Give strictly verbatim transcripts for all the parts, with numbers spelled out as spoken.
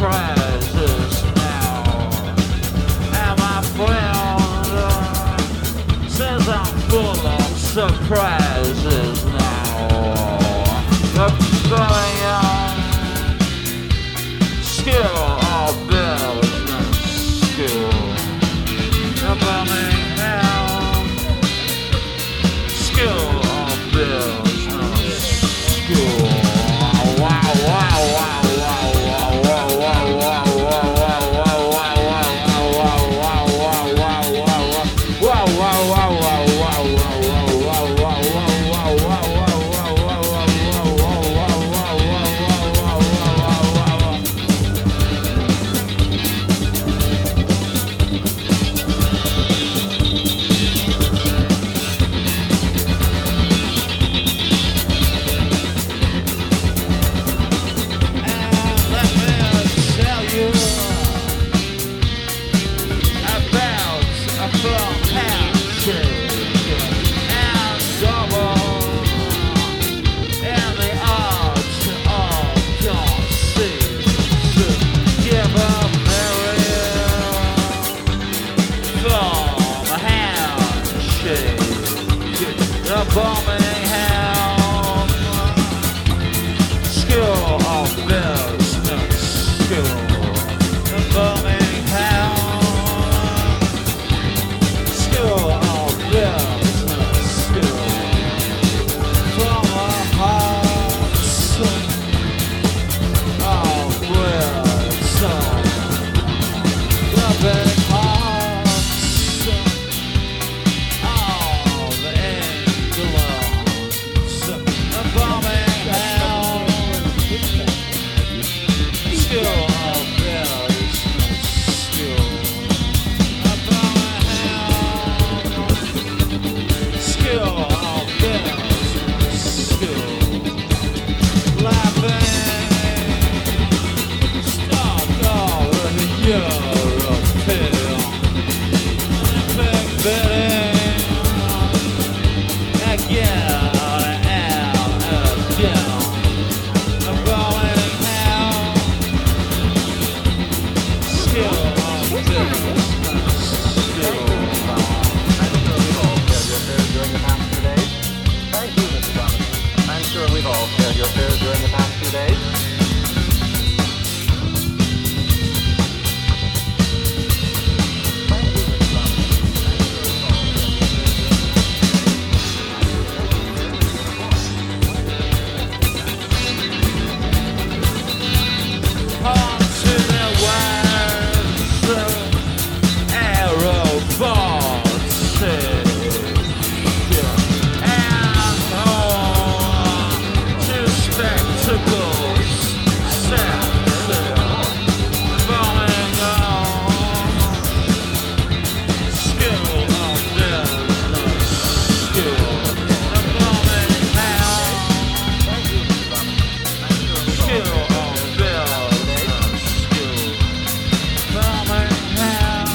surprises now. And my friend uh, says I'm full of surprises now. The Birmingham skill of business skill. The Birmingham skill of business skill. Wow, wow, wow. Birmingham skill of business skill. The Birmingham skill of business skill. From a heart of wisdom. The big hearts of England. The Birmingham skill of business skill. The Birmingham skill of business skill. Laughing stock of the European. Big bidding again. We've all shared your fears during the past few days. On to the west, aerobots, and home to spectacles, set falling on skill of business skill. The Birmingham skill of business skill. Birmingham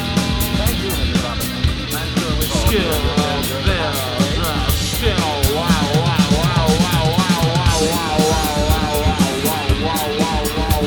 skill of business skill. Wow, wow, wow, wow, wow, wow, wow, wow, wow, wow,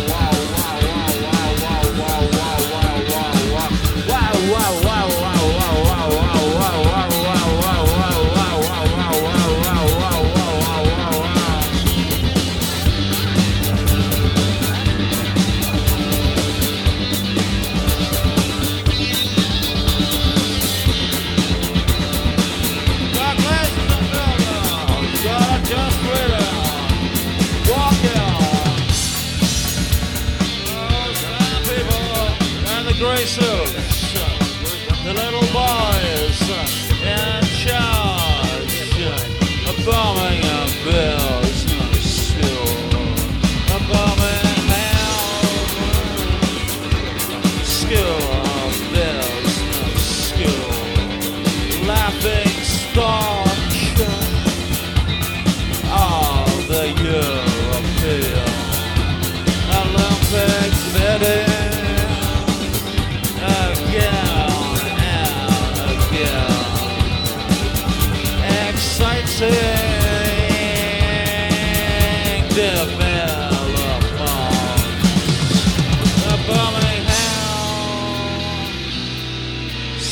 Gray suits, the little boys in charge of Birmingham business skill. A Birmingham skill of business skill. Laughing stock of the European Olympic bidding. Again and again, exciting developments. The